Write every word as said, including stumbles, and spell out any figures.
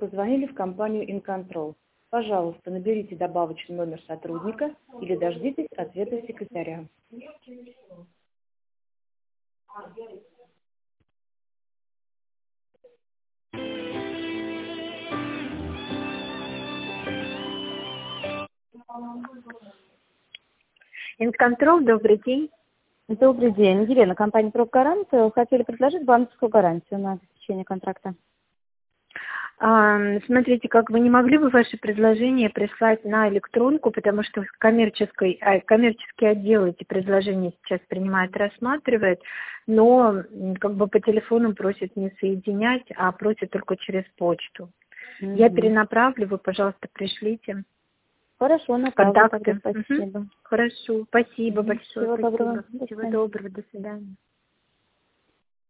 позвонили в компанию InControl. Пожалуйста, наберите добавочный номер сотрудника или дождитесь ответа секретаря. InControl, добрый день. Добрый день. Елена, компания «Пробгарант». Хотели предложить банковскую гарантию на обеспечение контракта. А, смотрите, как вы не могли бы ваши предложения прислать на электронку, потому что коммерческий, а, коммерческий отдел эти предложения сейчас принимает, рассматривает, но как бы по телефону просит не соединять, а просит только через почту. Mm-hmm. Я перенаправлю, вы, пожалуйста, пришлите. Хорошо, направлю. Контакты. Спасибо. Угу. Хорошо, спасибо mm-hmm. большое. Всего спасибо. доброго. Всего доброго, до свидания.